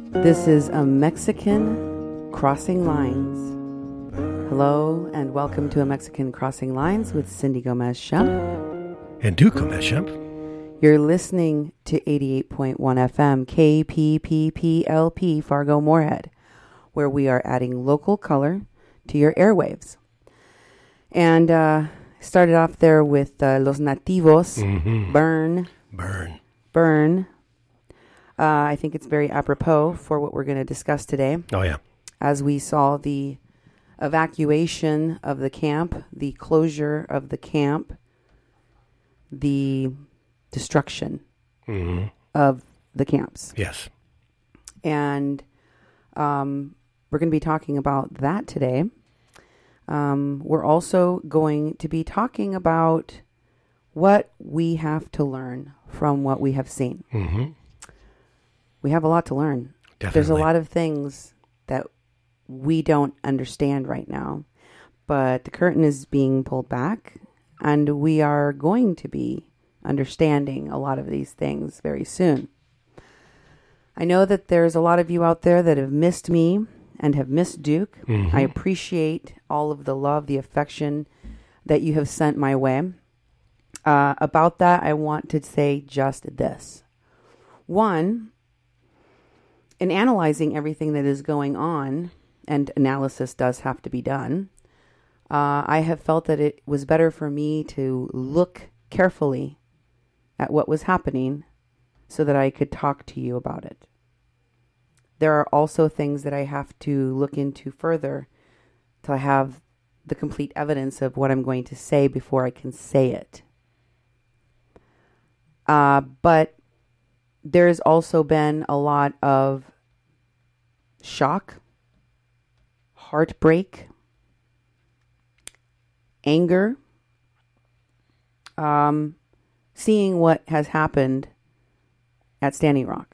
This is a Mexican Crossing Lines. Hello and welcome to a Mexican Crossing Lines with Cindy Gomez-Schempp. And Duke Gomez-Schempp. You're listening to 88.1 FM KPPPLP Fargo-Moorhead, where we are adding local color to your airwaves. And started off there with Los Nativos, Burn. I think it's very apropos for what we're going to discuss today. Oh, yeah. As we saw the evacuation of the camp, the closure of the camp, the destruction of the camps. Yes. And we're going to be talking about that today. We're also going to be talking about what we have to learn from what we have seen. Mm-hmm. We have a lot to learn. Definitely. There's a lot of things that we don't understand right now, but the curtain is being pulled back, and we are going to be understanding a lot of these things very soon. I know that there's a lot of you out there that have missed me and have missed Duke. I appreciate all of the love, the affection that you have sent my way. About that, I want to say just this. One, in analyzing everything that is going on, and analysis does have to be done, I have felt that it was better for me to look carefully at what was happening so that I could talk to you about it. There are also things that I have to look into further till I have the complete evidence of what I'm going to say before I can say it. But there's also been a lot of shock, heartbreak, anger, seeing what has happened at Standing Rock.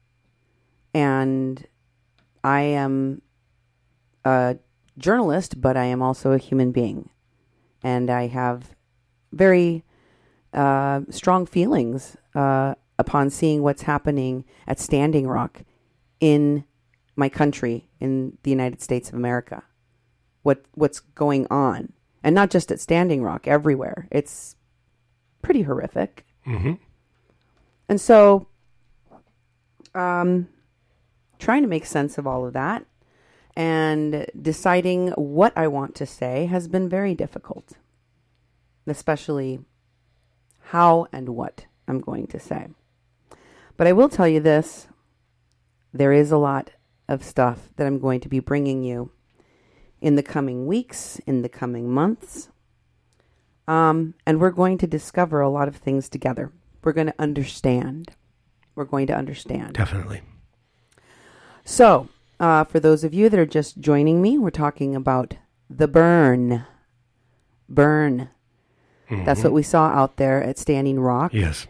And I am a journalist, but I am also a human being. And I have very strong feelings upon seeing what's happening at Standing Rock in my country, in the United States of America. What's going on. And not just at Standing Rock, everywhere. It's pretty horrific. Mm-hmm. And so, trying to make sense of all of that and deciding what I want to say has been very difficult. Especially how and what I'm going to say. But I will tell you this. There is a lot of stuff that I'm going to be bringing you in the coming weeks, in the coming months. And we're going to discover a lot of things together. We're going to understand. We're going to understand. Definitely. So, for those of you that are just joining me, we're talking about the burn. Burn. That's what we saw out there at Standing Rock. Yes.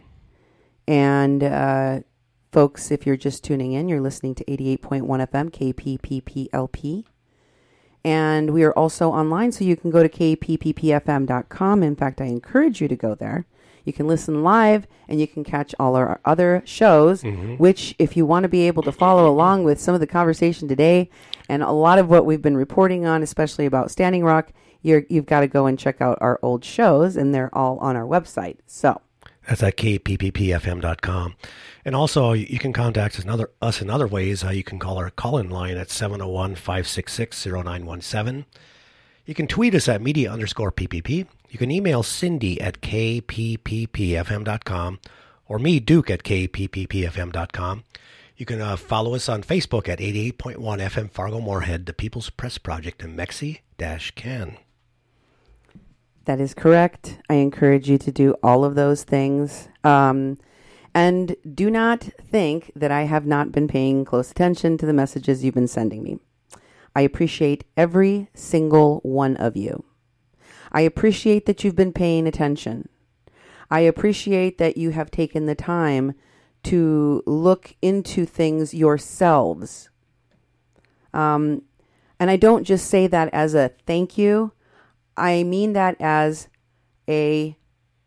And folks, if you're just tuning in, you're listening to 88.1 FM, KPPPLP. And we are also online, so you can go to kpppfm.com. In fact, I encourage you to go there. You can listen live, and you can catch all our other shows, which, if you want to be able to follow along with some of the conversation today and a lot of what we've been reporting on, especially about Standing Rock, you've got to go and check out our old shows, and they're all on our website. So that's at kpppfm.com. And also, you can contact us in other ways. You can call our call-in line at 701-566-0917. You can tweet us at media_PPP. You can email Cindy at kpppfm.com or me, Duke, at kpppfm.com. You can follow us on Facebook at 88.1 FM Fargo-Moorhead, the People's Press Project in Mexi-Can. That is correct. I encourage you to do all of those things. And do not think that I have not been paying close attention to the messages you've been sending me. I appreciate every single one of you. I appreciate that you've been paying attention. I appreciate that you have taken the time to look into things yourselves. And I don't just say that as a thank you. I mean that as a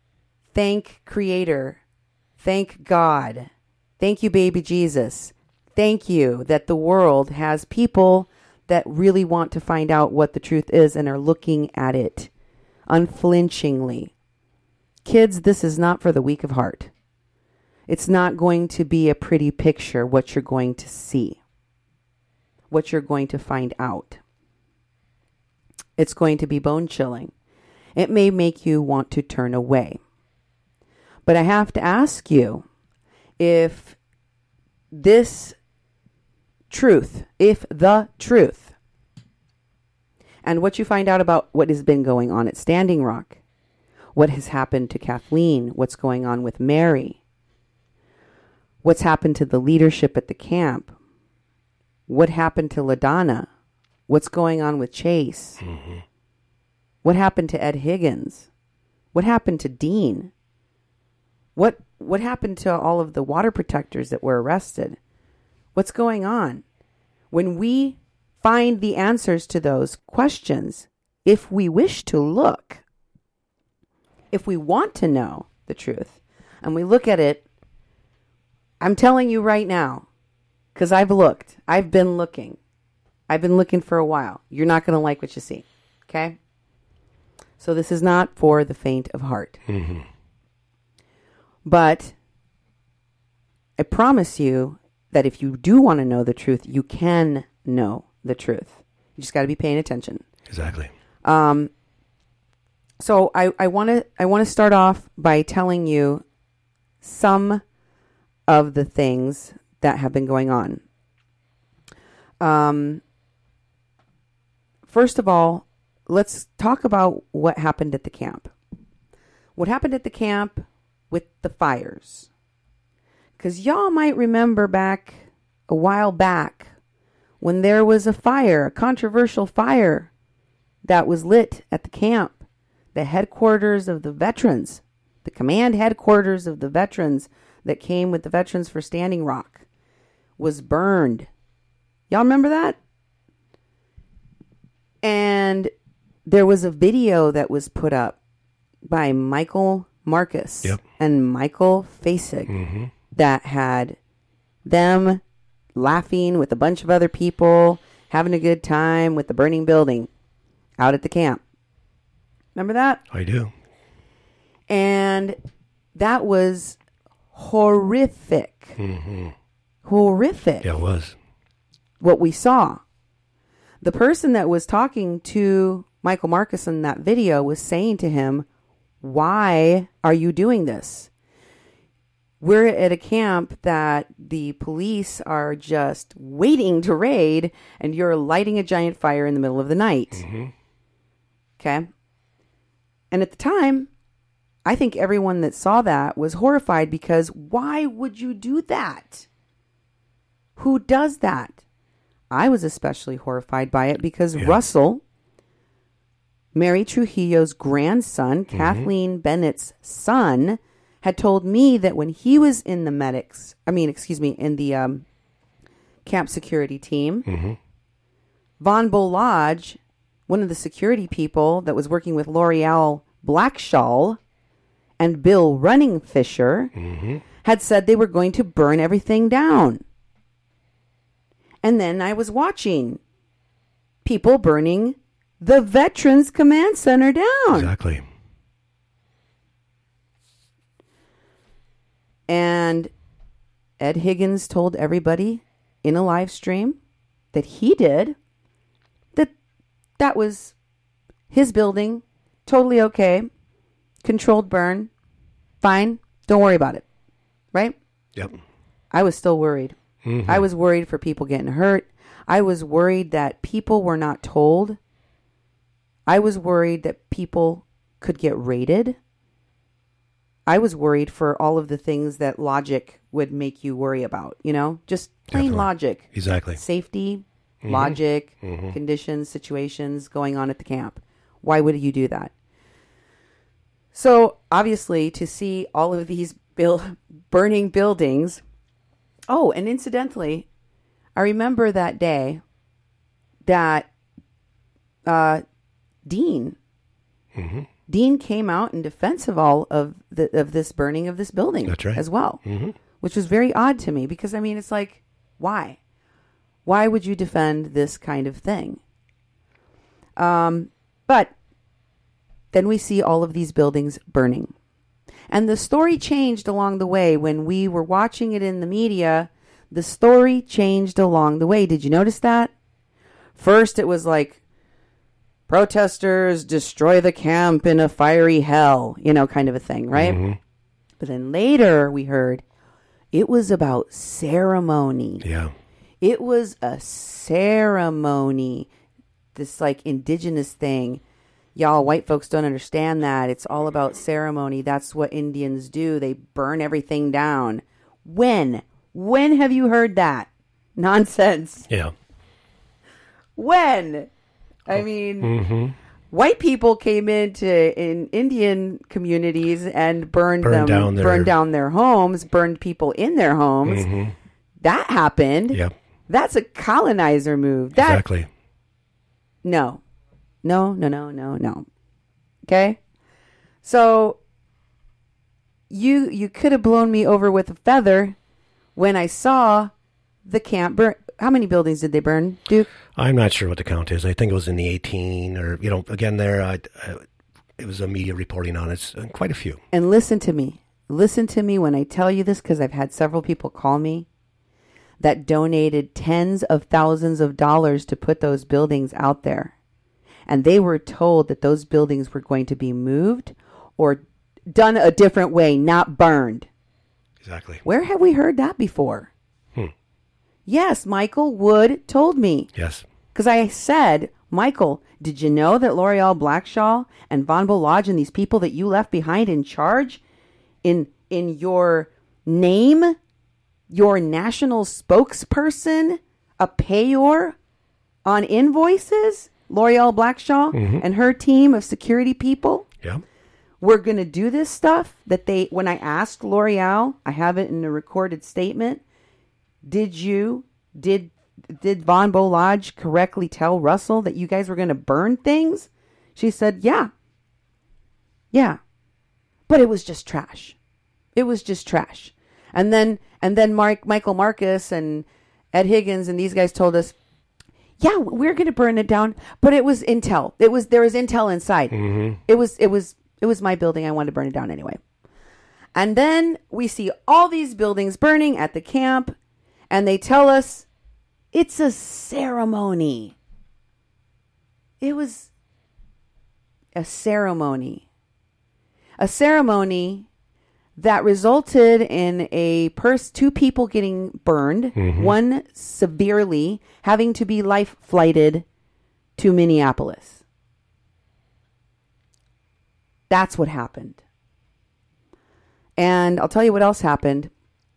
thank Creator, thank God, thank you, baby Jesus, Thank you that the world has people that really want to find out what the truth is and are looking at it unflinchingly. Kids, this is not for the weak of heart. It's not going to be a pretty picture, what you're going to see, what you're going to find out. It's going to be bone chilling. It may make you want to turn away. But I have to ask you, if this truth, if the truth, and what you find out about what has been going on at Standing Rock, what has happened to Kathleen, what's going on with Mary, what's happened to the leadership at the camp, what happened to LaDonna, what's going on with Chase, what happened to Ed Higgins, what happened to Dean, what happened to all of the water protectors that were arrested, what's going on? When we find the answers to those questions, if we wish to look, if we want to know the truth, and we look at it, I'm telling you right now, because I've been looking for a while. You're not going to like what you see, okay? So this is not for the faint of heart. Mm-hmm. But I promise you that if you do want to know the truth, you can know the truth. You just got to be paying attention. Exactly. So I want to start off by telling you some of the things that have been going on. First of all, let's talk about what happened at the camp. What happened at the camp with the fires. Because y'all might remember back a while back when there was a fire, a controversial fire that was lit at the camp. The headquarters of the veterans, the command headquarters of the veterans that came with the Veterans for Standing Rock was burned. Y'all remember that? And there was a video that was put up by Michael Marcus and Michael Fasig that had them laughing with a bunch of other people, having a good time with the burning building out at the camp. Remember that? I do. And that was horrific. Mm-hmm. Horrific. Yeah, it was. What we saw. The person that was talking to Michael Marcus in that video was saying to him, why are you doing this? We're at a camp that the police are just waiting to raid, and you're lighting a giant fire in the middle of the night. Mm-hmm. Okay? And at the time, I think everyone that saw that was horrified because why would you do that? Who does that? I was especially horrified by it because Russell, Mary Trujillo's grandson, Kathleen Bennett's son, had told me that when he was in the in the camp security team, Von Bolage, one of the security people that was working with L'Oreal Blackshaw and Bill Running Fisher, had said they were going to burn everything down. And then I was watching people burning the Veterans Command Center down. Exactly. And Ed Higgins told everybody in a live stream that he did, that was his building, totally okay, controlled burn, fine, don't worry about it, right? Yep. I was still worried. Mm-hmm. I was worried for people getting hurt. I was worried that people were not told. I was worried that people could get raided. I was worried for all of the things that logic would make you worry about, just plain logic. Exactly. Safety, logic, conditions, situations going on at the camp. Why would you do that? So obviously to see all of these burning buildings. Oh, and incidentally, I remember that day that Dean came out in defense of all of this burning of this building. That's right. As well, which was very odd to me because, it's like, Why? Why would you defend this kind of thing? But then we see all of these buildings burning. And the story changed along the way. When we were watching it in the media, the story changed along the way. Did you notice that? First, it was like, protesters destroy the camp in a fiery hell, kind of a thing, right? Mm-hmm. But then later we heard it was about ceremony. Yeah. It was a ceremony, this like indigenous thing. Y'all, white folks don't understand that. It's all about ceremony. That's what Indians do. They burn everything down. When have you heard that? Nonsense. Yeah. When? I mean, white people came in Indian communities and burned down their homes, burned people in their homes. Mm-hmm. That happened. Yep. That's a colonizer move. Exactly. No. Okay? So you could have blown me over with a feather when I saw the camp burn. How many buildings did they burn, Duke? I'm not sure what the count is. I think it was in the 18 or, again, there, it was a media reporting on it. Quite a few. And listen to me. Listen to me when I tell you this, because I've had several people call me that donated tens of thousands of dollars to put those buildings out there. And they were told that those buildings were going to be moved or done a different way, not burned. Exactly. Where have we heard that before? Yes, Michael Wood told me. Yes. Because I said, Michael, did you know that L'Oreal Blackshaw and Von Lodge and these people that you left behind in charge in your name, your national spokesperson, a payor on invoices, L'Oreal Blackshaw and her team of security people? Yeah. We're going to do this stuff that when I asked L'Oreal, I have it in a recorded statement. Did Von Lodge correctly tell Russell that you guys were going to burn things? She said, yeah. Yeah. But it was just trash. It was just trash. And then Michael Marcus and Ed Higgins and these guys told us, yeah, we're going to burn it down, but it was intel. There was intel inside. Mm-hmm. It was my building. I wanted to burn it down anyway. And then we see all these buildings burning at the camp. And they tell us it's a ceremony. It was a ceremony. A ceremony that resulted in two people getting burned, one severely, having to be life flighted to Minneapolis. That's what happened. And I'll tell you what else happened.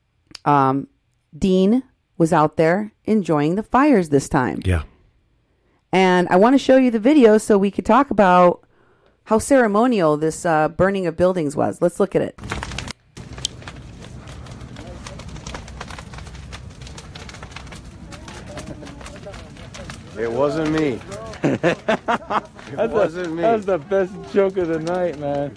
Dean was out there enjoying the fires this time. Yeah. And I want to show you the video so we could talk about how ceremonial this burning of buildings was. Let's look at it. It wasn't me. It wasn't me. That was the best joke of the night, man.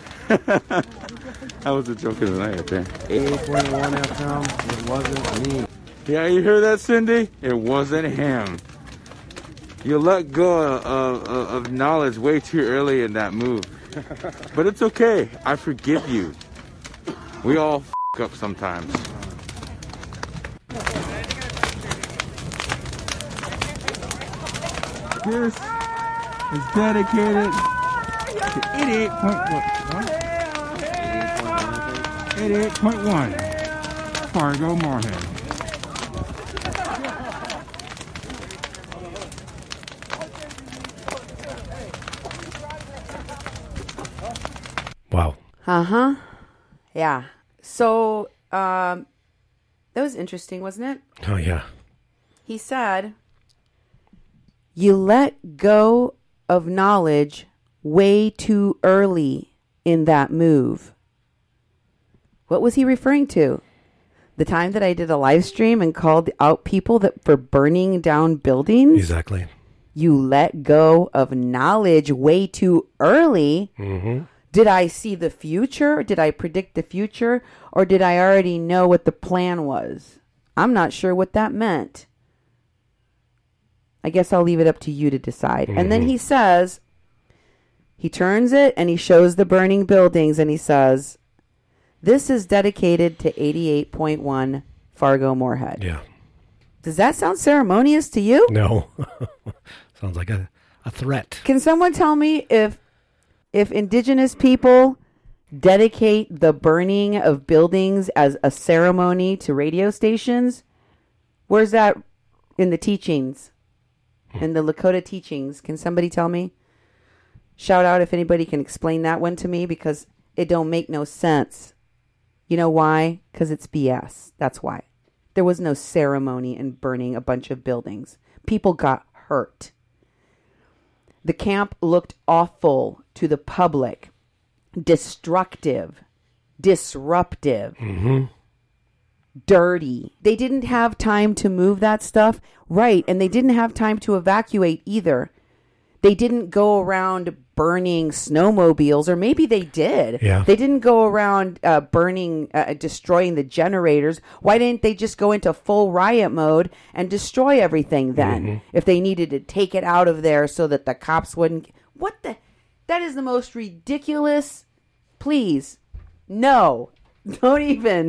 That was the joke of the night, I think. 88.1 FM, it wasn't me. Yeah, you hear that, Cindy? It wasn't him. You let go of knowledge way too early in that move. But it's okay. I forgive you. We all f*** up sometimes. This is dedicated to 88.1 Fargo Moorhead. Wow. Uh-huh. Yeah. So, that was interesting, wasn't it? Oh, yeah. He said, you let go of knowledge way too early in that move. What was he referring to? The time that I did a live stream and called out people for burning down buildings? Exactly. You let go of knowledge way too early. Mm-hmm. Did I see the future? Did I predict the future? Or did I already know what the plan was? I'm not sure what that meant. I guess I'll leave it up to you to decide. And then he says, he turns it and he shows the burning buildings and he says, this is dedicated to 88.1 Fargo Moorhead. Yeah. Does that sound ceremonious to you? No. Sounds like a threat. Can someone tell me if indigenous people dedicate the burning of buildings as a ceremony to radio stations? Where's that in the teachings? In the Lakota teachings? Can somebody tell me? Shout out if anybody can explain that one to me, because it don't make no sense. You know why? Because it's BS. That's why. There was no ceremony in burning a bunch of buildings. People got hurt. The camp looked awful to the public. Destructive. Disruptive. Dirty. They didn't have time to move that stuff. Right. And they didn't have time to evacuate either. They didn't go around burning snowmobiles, or maybe they did. Yeah. They didn't go around destroying the generators. Why didn't they just go into full riot mode and destroy everything then? If they needed to take it out of there so that the cops wouldn't. That is the most ridiculous. Please. No. Don't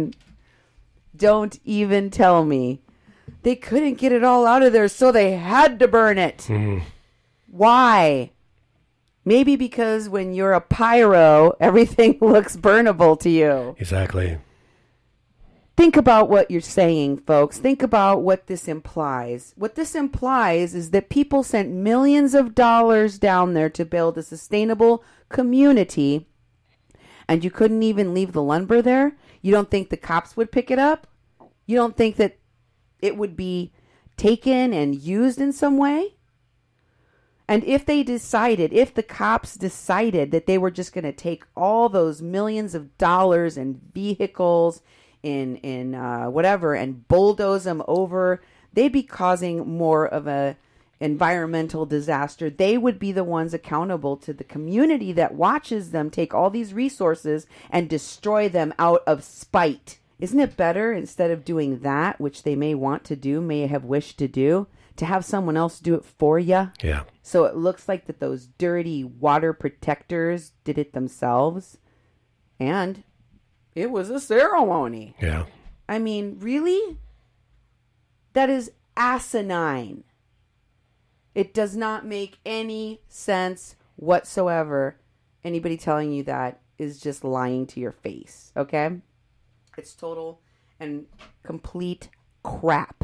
even tell me. They couldn't get it all out of there, so they had to burn it. Why? Maybe because when you're a pyro, everything looks burnable to you. Exactly. Think about what you're saying, folks. Think about what this implies. What this implies is that people sent millions of dollars down there to build a sustainable community, and you couldn't even leave the lumber there? You don't think the cops would pick it up? You don't think that it would be taken and used in some way? And if the cops decided that they were just going to take all those millions of dollars and vehicles in whatever and bulldoze them over, they'd be causing more of a environmental disaster. They would be the ones accountable to the community that watches them take all these resources and destroy them out of spite. Isn't it better, instead of doing that, which they may want to do, may have wished to do, to have someone else do it for you? Yeah. So it looks like that those dirty water protectors did it themselves. And it was a ceremony. Yeah. I mean, really? That is asinine. It does not make any sense whatsoever. Anybody telling you that is just lying to your face, okay? It's total and complete crap.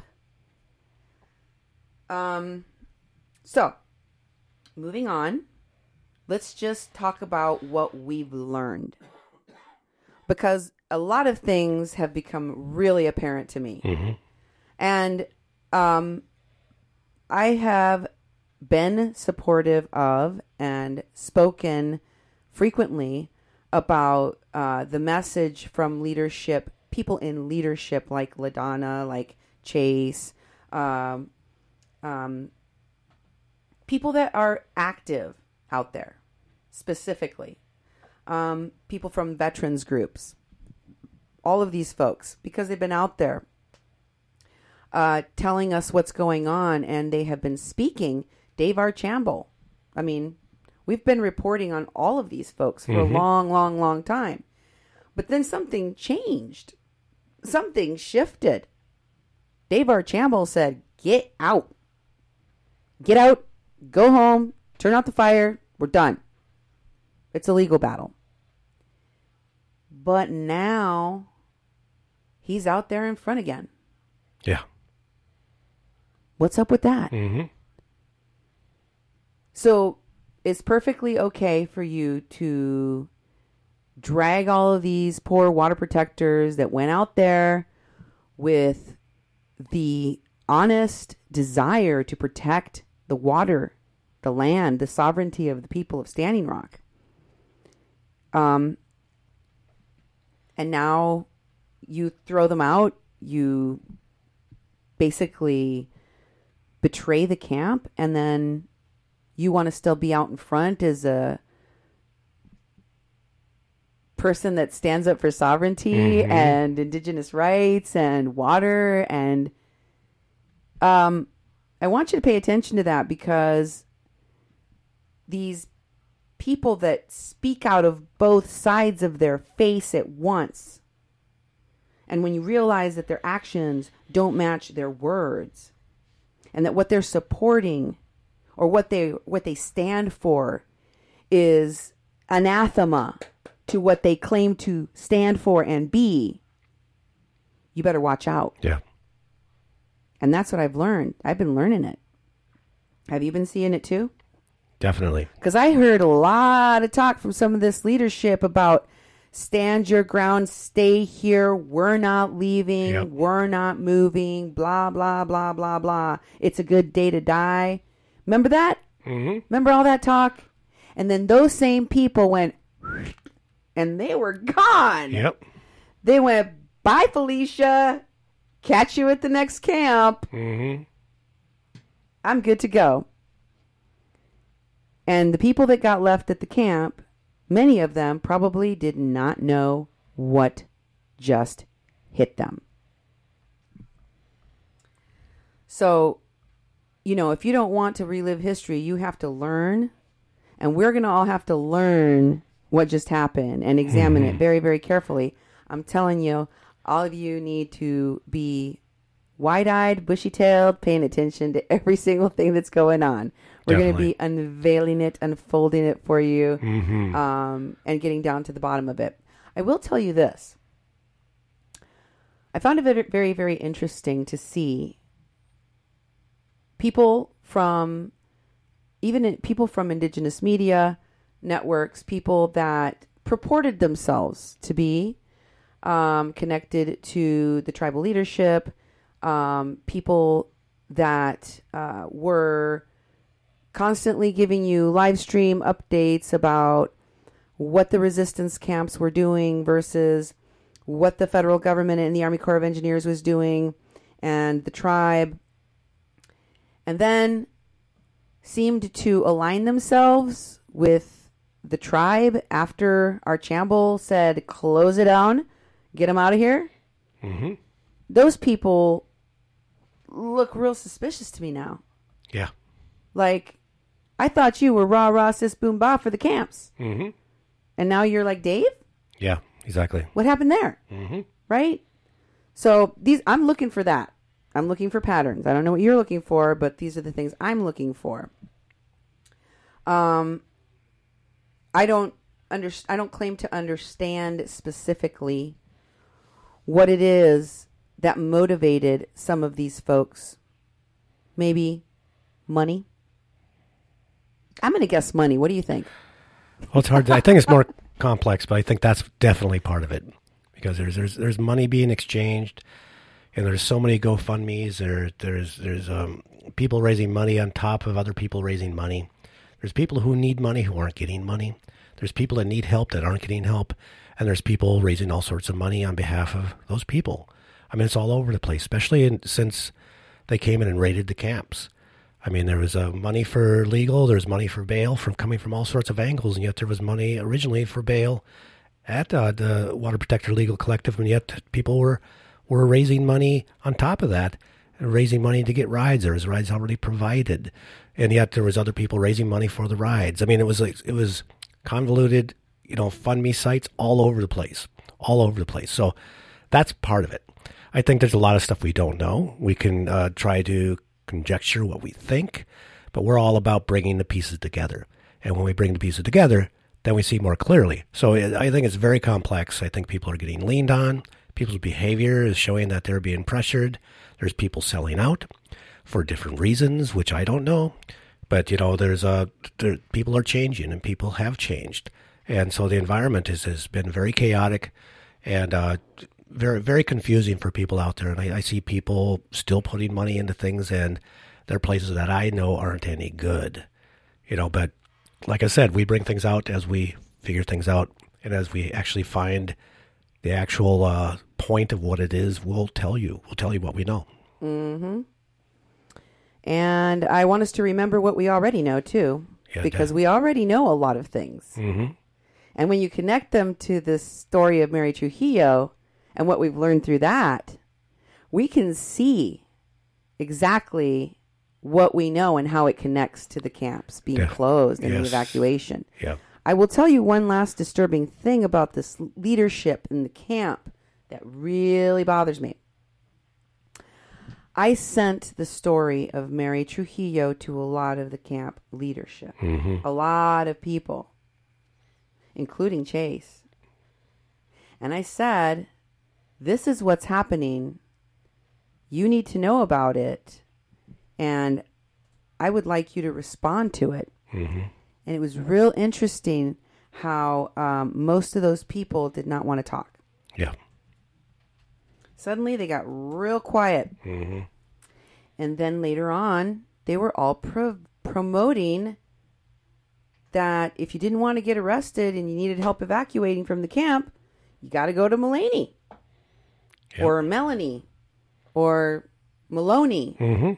So, moving on, let's just talk about what we've learned. Because a lot of things have become really apparent to me. And I have been supportive of and spoken frequently about the message from leadership, people in leadership like LaDonna, like Chase, people that are active out there, specifically. People from veterans groups. All of these folks, because they've been out there telling us what's going on, and they have been speaking. Dave Archambault. I mean, we've been reporting on all of these folks for a long, long, long time. But then something changed. Something shifted. Dave Archambault said, get out. Get out. Go home. Turn out the fire. We're done. It's a legal battle. But now he's out there in front again. Yeah. What's up with that? So it's perfectly okay for you to drag all of these poor water protectors that went out there with the honest desire to protect the water, the land, the sovereignty of the people of Standing Rock. And now you throw them out. You basically betray the camp, and then you want to still be out in front as a person that stands up for sovereignty and indigenous rights and water. And I want you to pay attention to that, because these people that speak out of both sides of their face at once, and when you realize that their actions don't match their words, and that what they're supporting or what they stand for is anathema to what they claim to stand for and be, you better watch out. Yeah. And that's what I've learned. I've been learning it. Have you been seeing it too? Definitely. Because I heard a lot of talk from some of this leadership about stand your ground, stay here, we're not leaving, we're not moving, blah, blah, blah, blah, blah. It's a good day to die. Remember that? Mm-hmm. Remember all that talk? And then those same people went, and they were gone. Yep. They went, bye, Felicia. Catch you at the next camp. Mm-hmm. I'm good to go. And the people that got left at the camp, many of them probably did not know what just hit them. So, you know, if you don't want to relive history, you have to learn. And we're going to all have to learn what just happened and examine it very, very carefully. I'm telling you, all of you need to be wide-eyed, bushy-tailed, paying attention to every single thing that's going on. We're going to be unveiling it, unfolding it for you, and getting down to the bottom of it. I will tell you this. I found it very, very interesting to see people from, even people from indigenous media networks, people that purported themselves to be connected to the tribal leadership, people that were constantly giving you live stream updates about what the resistance camps were doing versus what the federal government and the Army Corps of Engineers was doing, and the tribe, and then seemed to align themselves with the tribe after Archambault said, close it down, get them out of here. Mm-hmm. Those people look real suspicious to me now. Yeah. Like, I thought you were rah, sis, boom, bah for the camps. Mm-hmm. And now you're like Dave? Yeah, exactly. What happened there? Mm-hmm. Right? So I'm looking for that. I'm looking for patterns. I don't know what you're looking for, but these are the things I'm looking for. I don't claim to understand specifically what it is that motivated some of these folks. Maybe money. I'm going to guess money. What do you think? Well, it's hard. I think it's more complex, but I think that's definitely part of it, because there's money being exchanged, and there's so many GoFundMes. There's people raising money on top of other people raising money. There's people who need money who aren't getting money. There's people that need help that aren't getting help, and there's people raising all sorts of money on behalf of those people. I mean, it's all over the place, especially since they came in and raided the camps. I mean, there was money for legal, there's money for bail coming from all sorts of angles, and yet there was money originally for bail at the Water Protector Legal Collective, and yet people were raising money on top of that, raising money to get rides. There was rides already provided, and yet there was other people raising money for the rides. I mean, it was convoluted, fund me sites all over the place. So that's part of it. I think there's a lot of stuff we don't know. We can try to conjecture what we think, but we're all about bringing the pieces together. And when we bring the pieces together, then we see more clearly. So I think it's very complex. I think people are getting leaned on. People's behavior is showing that they're being pressured. There's people selling out for different reasons, which I don't know. But, people are changing, and people have changed. And so the environment has been very chaotic and very, very confusing for people out there. And I see people still putting money into things, and there are places that I know aren't any good. But like I said, we bring things out as we figure things out, and as we actually find the actual point of what it is, we'll tell you. We'll tell you what we know. Mm-hmm. And I want us to remember what we already know, too, because we already know a lot of things. Mm-hmm. And when you connect them to the story of Mary Trujillo and what we've learned through that, we can see exactly what we know and how it connects to the camps being closed and the evacuation. Yeah. I will tell you one last disturbing thing about this leadership in the camp that really bothers me. I sent the story of Mary Trujillo to a lot of the camp leadership, a lot of people, including Chase. And I said, this is what's happening. You need to know about it. And I would like you to respond to it. And it was real interesting how most of those people did not want to talk. Yeah. Suddenly they got real quiet. And then later on, they were all promoting that if you didn't want to get arrested and you needed help evacuating from the camp, you got to go to Mulaney or Melanie or Maloney.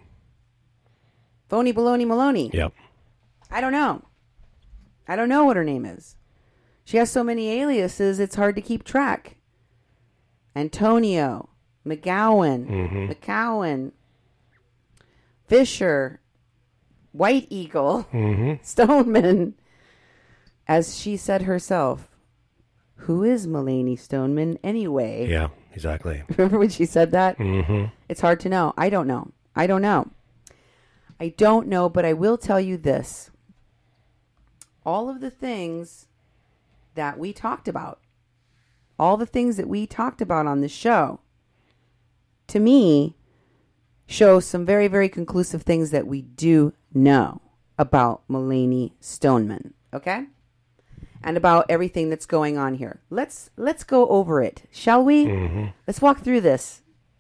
Phony Baloney Maloney. Yep. I don't know. I don't know what her name is. She has so many aliases, it's hard to keep track. Antonio, McCowan, Fisher, White Eagle, Stoneman. As she said herself, who is Mulaney Stoneman anyway? Yeah, exactly. Remember when she said that? It's hard to know. I don't know. I don't know, but I will tell you this. All of the things that we talked about, on the show, to me, show some very, very conclusive things that we do know about Mulaney Stoneman, okay? And about everything that's going on here. Let's go over it, shall we? Let's walk through this.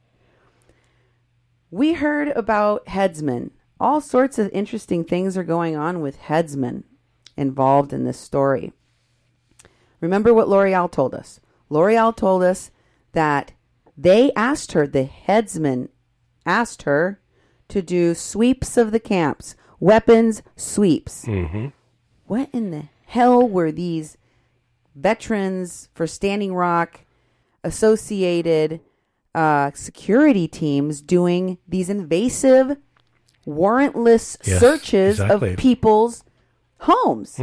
We heard about headsmen. All sorts of interesting things are going on with headsmen involved in this story. Remember what L'Oreal told us. L'Oreal told us that they asked her, the headsman asked her to do sweeps of the camps, weapons sweeps. What in the hell were these veterans for Standing Rock associated security teams doing these invasive warrantless searches of people's homes?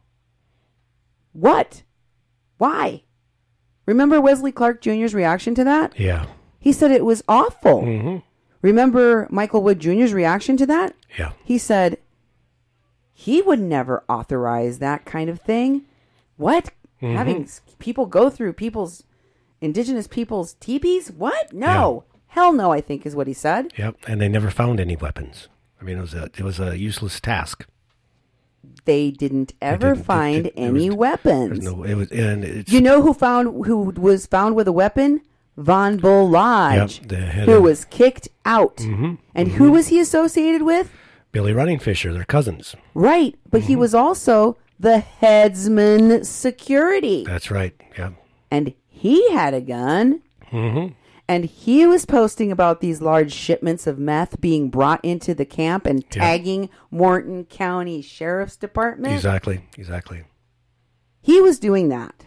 What? Why? Remember Wesley Clark Jr.'s reaction to that? Yeah. He said it was awful. Remember Michael Wood Jr.'s reaction to that? Yeah. He said he would never authorize that kind of thing. What? Having people go through indigenous people's teepees? What? No. Hell no, I think is what he said. Yep, and they never found any weapons. I mean, it was a useless task. They didn't ever find any weapons. You know who was found with a weapon? Von Bull Lodge, who was kicked out. And who was he associated with? Billy Running Fisher, their cousins. Right, but he was also the headsman security. That's right, yeah. And he had a gun. And he was posting about these large shipments of meth being brought into the camp and tagging Morton County Sheriff's Department. Exactly. He was doing that.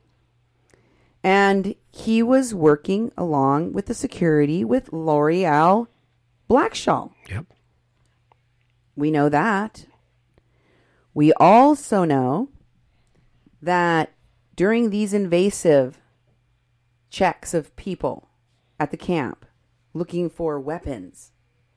And he was working along with the security with L'Oreal Blackshaw. Yep. We know that. We also know that during these invasive checks of people at the camp looking for weapons,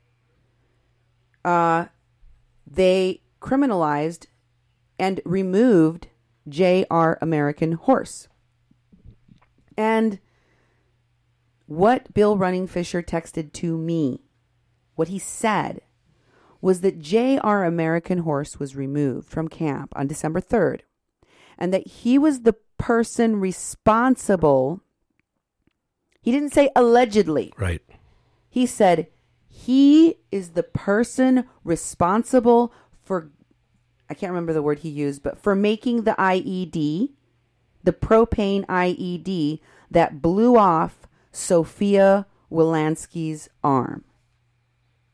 they criminalized and removed J.R. American Horse. And what Bill Running Fisher texted to me, what he said, was that J.R. American Horse was removed from camp on December 3rd, and that he was the person responsible. He didn't say allegedly. Right. He said he is the person responsible for, I can't remember the word he used, but for making the IED, the propane IED that blew off Sophia Wilansky's arm.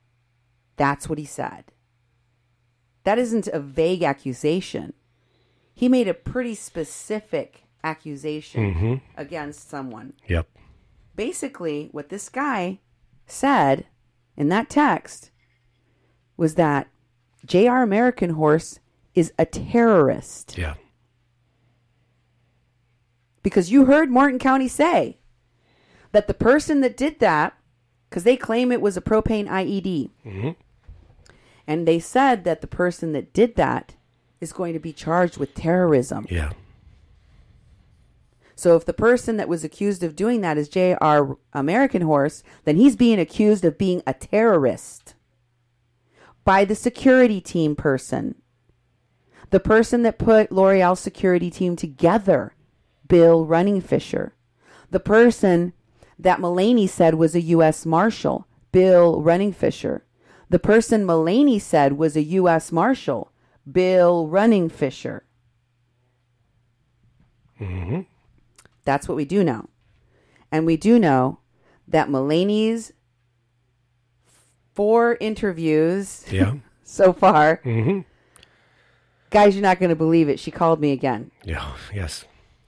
That's what he said. That isn't a vague accusation. he made a pretty specific accusation Mm-hmm. against someone. Yep. Basically, what this guy said in that text was that J.R. American Horse is a terrorist. Yeah. Because you heard Martin County say that the person that did that, because they claim it was a propane IED, Mm-hmm. and they said that the person that did that is going to be charged with terrorism. Yeah. So if the person that was accused of doing that is J.R. American Horse, then he's being accused of being a terrorist by the security team person. The person that put L'Oreal's security team together, Bill Runningfisher. The person that Mulaney said was a U.S. Marshal, Bill Runningfisher. The person Mulaney said was a U.S. Marshal, Bill Runningfisher. Mm-hmm. That's what we do know. And we do know that Mulaney's 4 interviews Yeah. so far, Mm-hmm. guys, you're not going to believe it. She called me again. Yeah. Yes.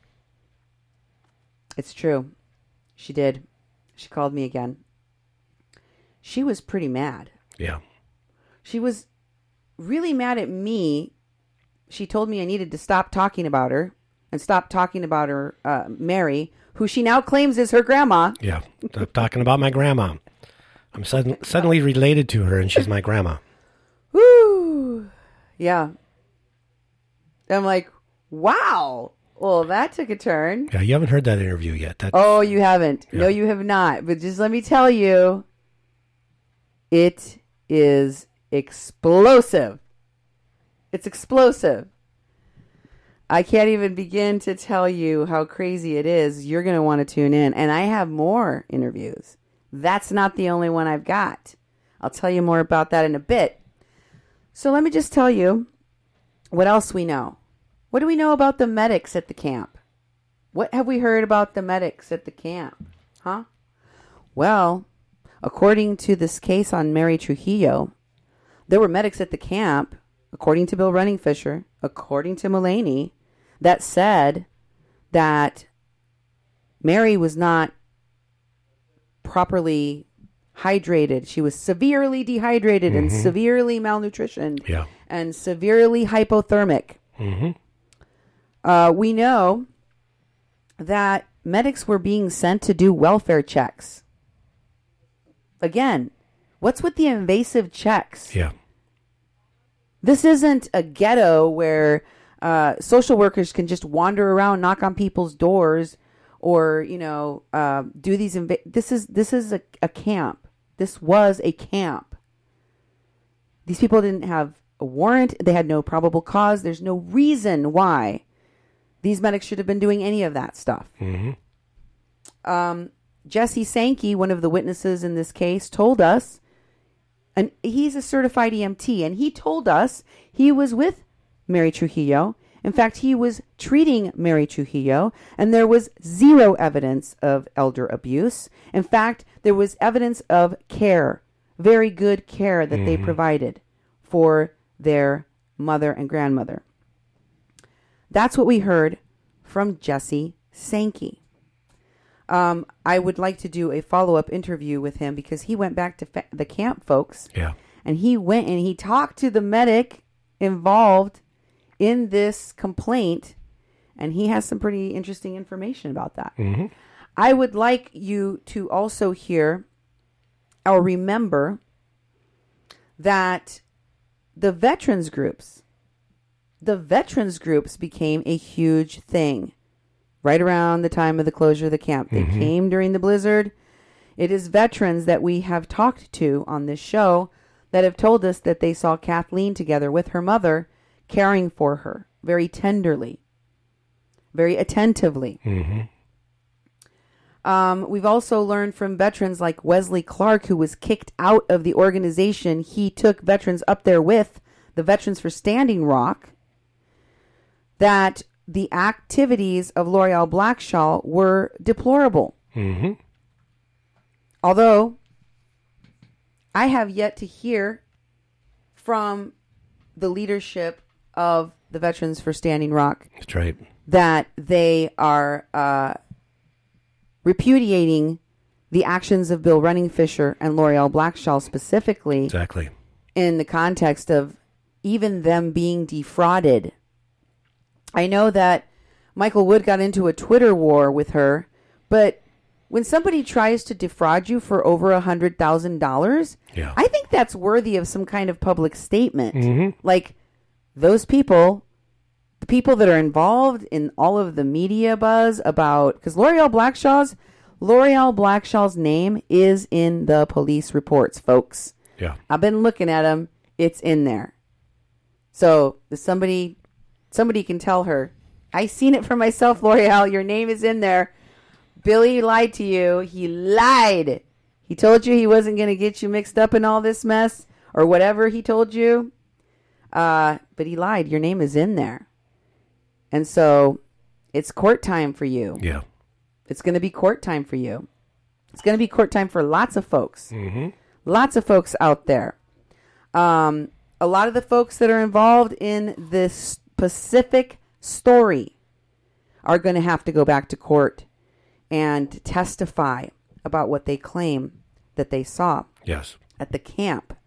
It's true. She did. She called me again. She was pretty mad. Yeah. She was really mad at me. She told me I needed to stop talking about her and stop talking about her, Mary, who she now claims is her grandma. Yeah. Stop talking about my grandma. I'm suddenly related to her, and she's my grandma. Woo! Yeah. I'm like, wow. Well, that took a turn. Yeah, you haven't heard that interview yet. Oh, you haven't. Yeah. No, you have not. But just let me tell you, it is explosive. It's explosive. I can't even begin to tell you how crazy it is. You're going to want to tune in. And I have more interviews. That's not the only one I've got. I'll tell you more about that in a bit. So let me just tell you what else we know. What do we know about the medics at the camp? What have we heard about the medics at the camp? Huh? Well, according to this case on Mary Trujillo, there were medics at the camp, according to Bill Runningfisher, according to Mulaney, that said that Mary was not properly hydrated. She was severely dehydrated and severely malnutritioned Yeah. and severely hypothermic. Mm-hmm. We know that medics were being sent to do welfare checks. Again, what's with the invasive checks? Yeah. This isn't a ghetto where social workers can just wander around, knock on people's doors, or do these. This is a camp. This was a camp. These people didn't have a warrant. They had no probable cause. There's no reason why these medics should have been doing any of that stuff. Mm-hmm. Jesse Sankey, one of the witnesses in this case, told us, and he's a certified EMT, and he told us he was with Mary Trujillo. In fact, he was treating Mary Trujillo, and there was zero evidence of elder abuse. In fact, there was evidence of care, very good care that they provided for their mother and grandmother. That's what we heard from Jesse Sankey. I would like to do a follow-up interview with him because he went back to the camp folks. Yeah. And he went and he talked to the medic involved in this complaint. And he has some pretty interesting information about that. Mm-hmm. I would like you to also hear or remember that the veterans groups became a huge thing right around the time of the closure of the camp. They came during the blizzard. It is veterans that we have talked to on this show that have told us that they saw Kathleen together with her mother, caring for her very tenderly, very attentively. We've also learned from veterans like Wesley Clark, who was kicked out of the organization he took veterans up there with, the Veterans for Standing Rock, that the activities of L'Oreal Blackshaw were deplorable. Mm-hmm. Although I have yet to hear from the leadership of the veterans for Standing Rock. That's right. That they are repudiating the actions of Bill Running Fisher and L'Oreal Blackshaw specifically. Exactly. In the context of even them being defrauded. I know that Michael Wood got into a Twitter war with her, but when somebody tries to defraud you for over $100,000, yeah. I think that's worthy of some kind of public statement. Like those people, the people that are involved in all of the media buzz about, because L'Oreal Blackshaw's name is in the police reports, folks. Yeah. I've been looking at them. It's in there. So if somebody can tell her, I seen it for myself, L'Oreal. Your name is in there. Billy lied to you. He lied. He told you he wasn't going to get you mixed up in all this mess or whatever he told you. But he lied. Your name is in there. And so it's court time for you. Yeah. It's going to be court time for you. It's going to be court time for lots of folks. Lots of folks out there. A lot of the folks that are involved in this specific story are going to have to go back to court and testify about what they claim that they saw Yes. at the camp.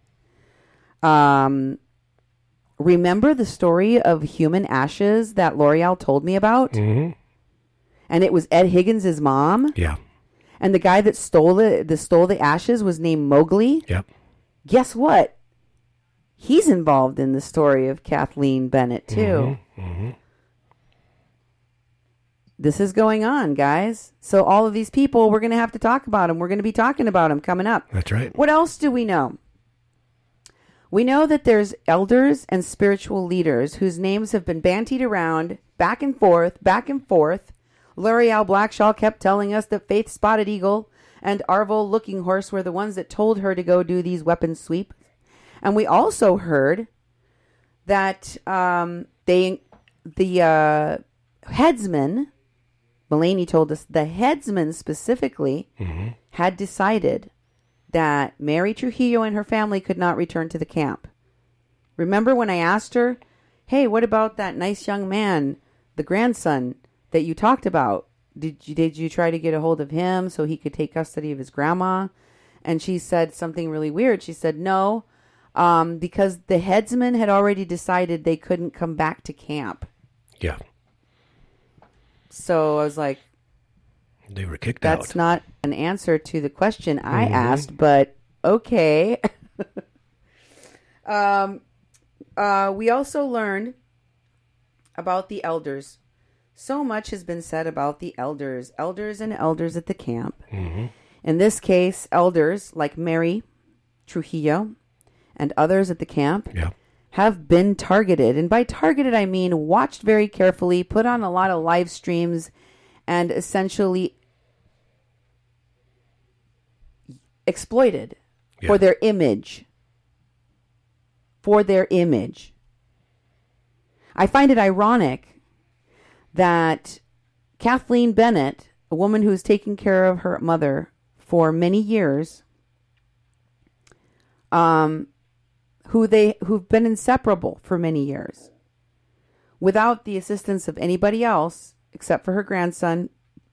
Remember the story of human ashes that L'Oreal told me about? And it was Ed Higgins' mom? Yeah. And the guy that stole the ashes was named Mowgli? Yep. Guess what? He's involved in the story of Kathleen Bennett, too. This is going on, guys. So all of these people, we're going to have to talk about them. We're going to be talking about them coming up. That's right. What else do we know? We know that there's elders and spiritual leaders whose names have been bantied around back and forth, back and forth. L'Oreal Blackshaw kept telling us that Faith Spotted Eagle and Arvo Looking Horse were the ones that told her to go do these weapon sweeps. And we also heard that the headsman, Mulaney told us, the headsman specifically had decided that Mary Trujillo and her family could not return to the camp. Remember when I asked her, hey, what about that nice young man, the grandson that you talked about? Did you try to get a hold of him so he could take custody of his grandma? And she said something really weird. She said, no, because the headsman had already decided they couldn't come back to camp. Yeah. So I was like, they were kicked out. That's not an answer to the question I asked, but okay. We also learned about the elders. So much has been said about the elders and elders at the camp. In this case, elders like Mary Trujillo and others at the camp have been targeted. And by targeted, I mean watched very carefully, put on a lot of live streams, and essentially exploited for their image. For their image. I find it ironic that Kathleen Bennett, a woman who's taken care of her mother for many years, who've been inseparable for many years, without the assistance of anybody else except for her grandson,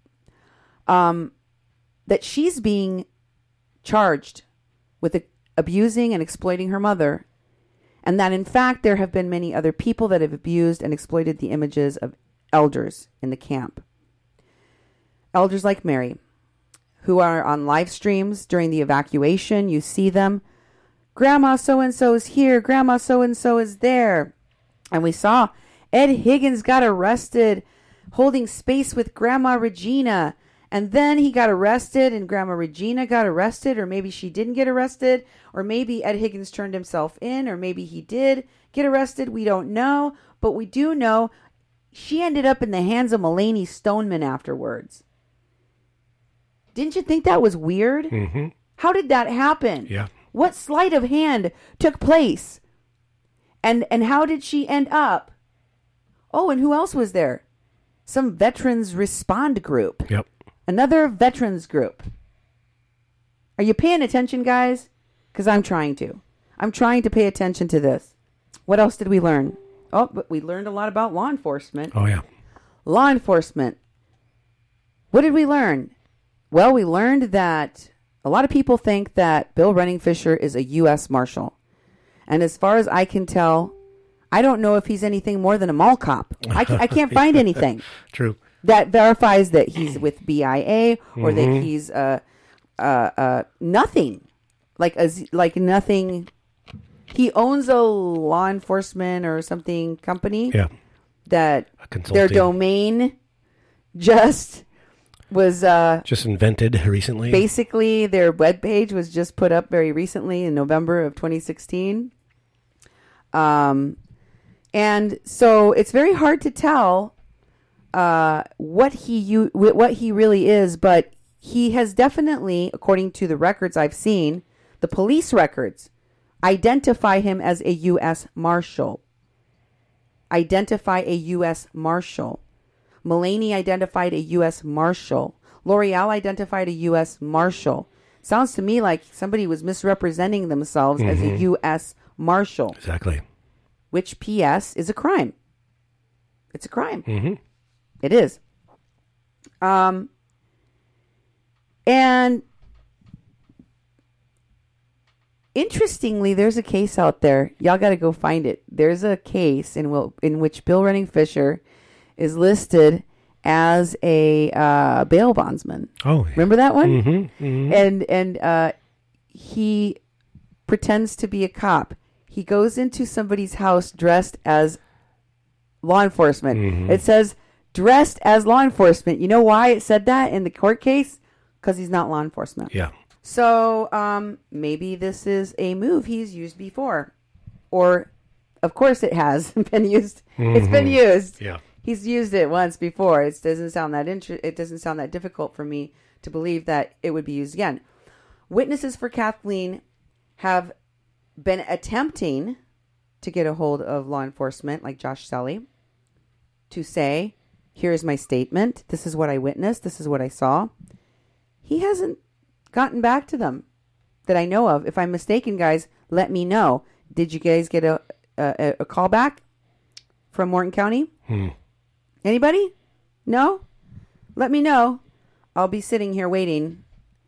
that she's being charged with abusing and exploiting her mother, and that in fact there have been many other people that have abused and exploited the images of elders in the camp. Elders like Mary, who are on live streams during the evacuation. You see them. Grandma so-and-so is here. Grandma so-and-so is there. And we saw Ed Higgins got arrested holding space with Grandma Regina. And then he got arrested and Grandma Regina got arrested, or maybe she didn't get arrested, or maybe Ed Higgins turned himself in, or maybe he did get arrested. We don't know, but we do know she ended up in the hands of Mulaney Stoneman afterwards. Didn't you think that was weird? How did that happen? Yeah. What sleight of hand took place? And how did she end up? Oh, and who else was there? Some Veterans Respond group. Yep. Another veterans group. Are you paying attention, guys? Because I'm trying to. I'm trying to pay attention to this. What else did we learn? Oh, but we learned a lot about law enforcement. Oh, yeah. Law enforcement. What did we learn? Well, we learned that a lot of people think that Bill Running Fisher is a U.S. Marshal. And as far as I can tell, I don't know if he's anything more than a mall cop. I can't find anything True. that verifies that he's with BIA or that he's nothing. Like nothing. He owns a law enforcement or something company. Yeah. That consulting. their domain just was Just invented recently. basically their webpage was just put up very recently in November of 2016. And so it's very hard to tell what he really is, but he has definitely, according to the records I've seen, the police records identify him as a U.S. Marshal. Identify a U.S. Marshal. Mulaney identified a U.S. Marshal. L'Oreal identified a U.S. Marshal. Sounds to me like somebody was misrepresenting themselves as a U.S. Marshal. Exactly. Which, P.S., is a crime. It's a crime. Mm-hmm. It is. And interestingly, there's a case out there. Y'all got to go find it. There's a case in which Bill Running Fisher is listed as a bail bondsman. Oh, yeah. Remember that one? Mm-hmm. Mm-hmm. And he pretends to be a cop. He goes into somebody's house dressed as law enforcement. Mm-hmm. It says dressed as law enforcement. You know why it said that in the court case? Because he's not law enforcement. Yeah. So maybe this is a move he's used before. Or, of course, it has been used. Mm-hmm. It's been used. Yeah. He's used it once before. It doesn't sound that it doesn't sound that difficult for me to believe that it would be used again. Witnesses for Kathleen have been attempting to get a hold of law enforcement like Josh Selly to say, here's my statement. This is what I witnessed. This is what I saw. He hasn't gotten back to them that I know of. If I'm mistaken, guys, let me know. Did you guys get a call back from Morton County? Anybody? No? Let me know. I'll be sitting here waiting.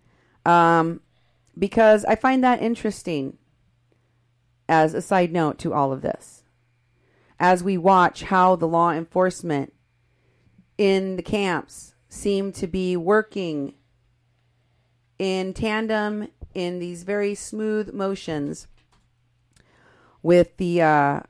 Because I find that interesting as a side note to all of this. As we watch how the law enforcement in the camps seem to be working in tandem in these very smooth motions with the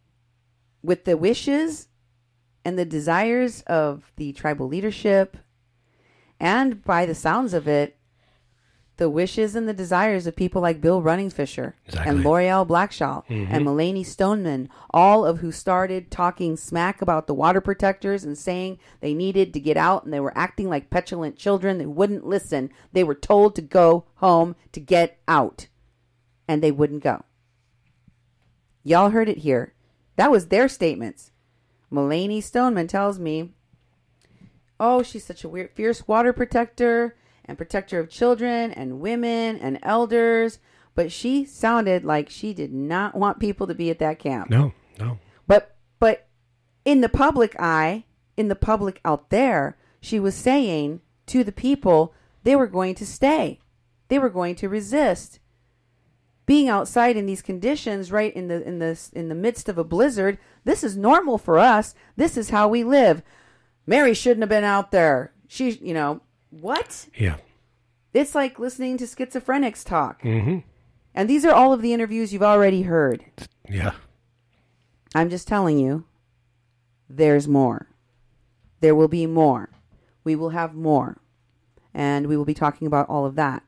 wishes and the desires of the tribal leadership, and by the sounds of it, the wishes and the desires of people like Bill Running Fisher and L'Oreal Blackshaw and Mulaney Stoneman, all of who started talking smack about the water protectors and saying they needed to get out, and they were acting like petulant children. They wouldn't listen. They were told to go home to get out, and they wouldn't go. Y'all heard it here. That was their statements. Mulaney Stoneman tells me, oh, she's such a fierce water protector and protector of children and women and elders, but she sounded like she did not want people to be at that camp. No. But in the public eye, in the public out there, she was saying to the people they were going to stay. They were going to resist. Being outside in these conditions, right in the midst of a blizzard, this is normal for us. This is how we live. Mary shouldn't have been out there. She, what? Yeah. It's like listening to schizophrenics talk. Mm-hmm. And these are all of the interviews you've already heard. Yeah. I'm just telling you, there's more. There will be more. We will have more. And we will be talking about all of that.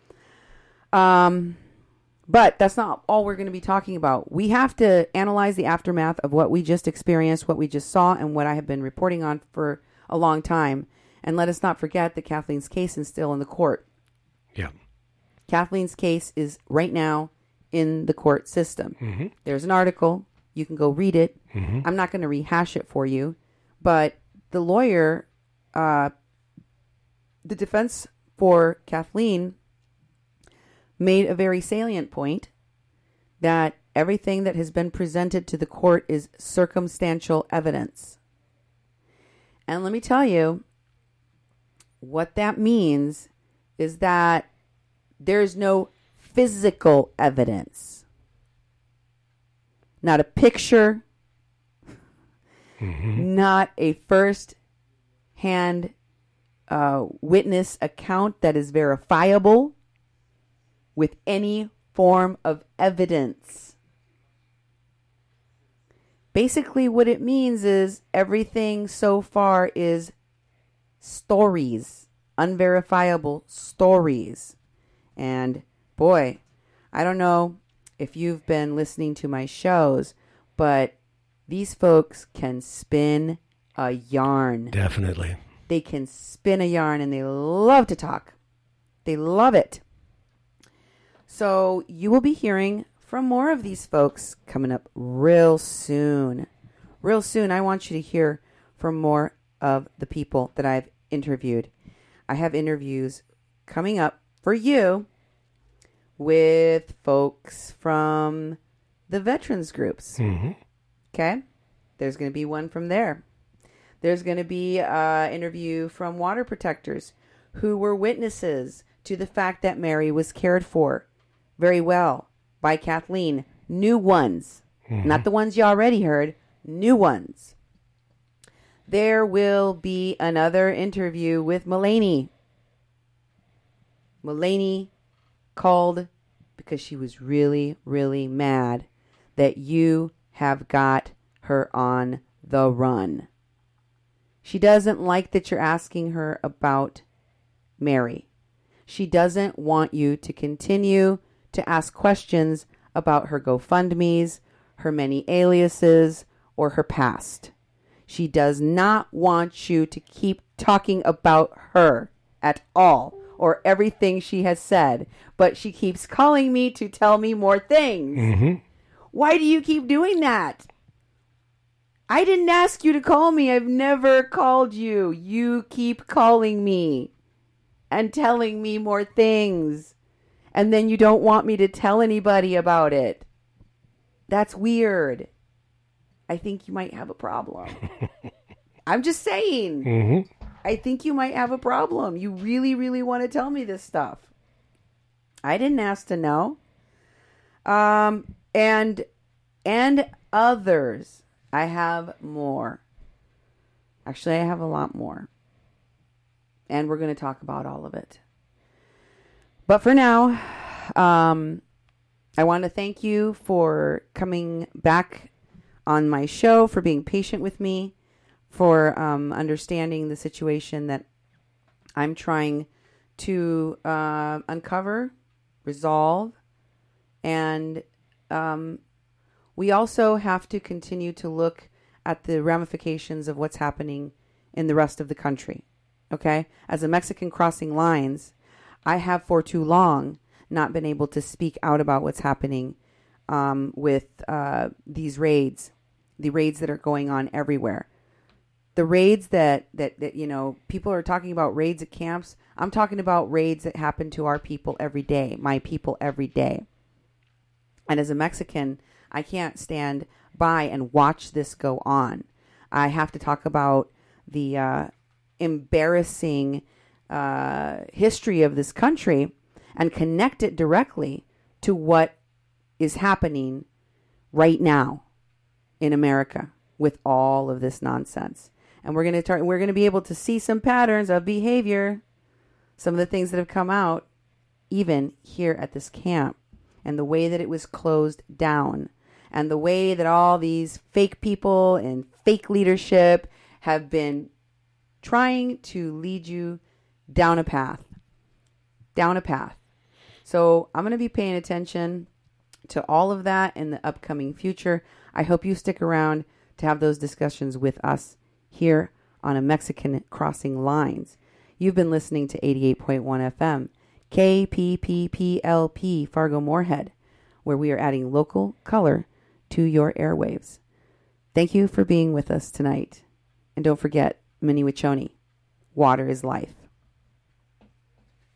But that's not all we're going to be talking about. We have to analyze the aftermath of what we just experienced, what we just saw, and what I have been reporting on for a long time. And let us not forget that Kathleen's case is still in the court. Yeah. Kathleen's case is right now in the court system. Mm-hmm. There's an article. You can go read it. Mm-hmm. I'm not going to rehash it for you. But the lawyer, the defense for Kathleen, made a very salient point that everything that has been presented to the court is circumstantial evidence. And let me tell you, what that means is that there's no physical evidence. Not a picture, not a first-hand witness account that is verifiable with any form of evidence. Basically, what it means is everything so far is stories, unverifiable stories. And boy, I don't know if you've been listening to my shows, but these folks can spin a yarn. Definitely. They can spin a yarn and they love to talk. They love it. So you will be hearing from more of these folks coming up real soon. Real soon, I want you to hear from more of the people that I've interviewed. I have interviews coming up for you with folks from the veterans groups. Okay? There's going to be one from there. There's going to be an interview from water protectors who were witnesses to the fact that Mary was cared for very well by Kathleen. New ones. Not the ones you already heard. New ones. There will be another interview with Mulaney. Mulaney called because she was really, really mad that you have got her on the run. She doesn't like that you're asking her about Mary. She doesn't want you to continue to ask questions about her GoFundMes, her many aliases, or her past. She does not want you to keep talking about her at all or everything she has said, but she keeps calling me to tell me more things. Why do you keep doing that? I didn't ask you to call me. I've never called you. You keep calling me and telling me more things. And then you don't want me to tell anybody about it. That's weird. I think you might have a problem. I'm just saying. I think you might have a problem. You really, really want to tell me this stuff. I didn't ask to know. And others. I have more. Actually, I have a lot more. And we're going to talk about all of it. But for now, I want to thank you for coming back on my show, for being patient with me, for understanding the situation that I'm trying to uncover, resolve, and we also have to continue to look at the ramifications of what's happening in the rest of the country. Okay? As a Mexican crossing lines, I have for too long not been able to speak out about what's happening with these raids, the raids that are going on everywhere. The raids that you know, people are talking about raids at camps. I'm talking about raids that happen to our people every day, my people every day. And as a Mexican, I can't stand by and watch this go on. I have to talk about the embarrassing history of this country and connect it directly to what is happening right now in America with all of this nonsense. And we're going to be able to see some patterns of behavior, some of the things that have come out even here at this camp, and the way that it was closed down, and the way that all these fake people and fake leadership have been trying to lead you down a path. So I'm going to be paying attention to all of that in the upcoming future. I hope you stick around to have those discussions with us here on A Mexican Crossing Lines. You've been listening to 88.1 FM, KPPPLP, Fargo Moorhead, where we are adding local color to your airwaves. Thank you for being with us tonight. And don't forget, Minnie Wachoni, water is life.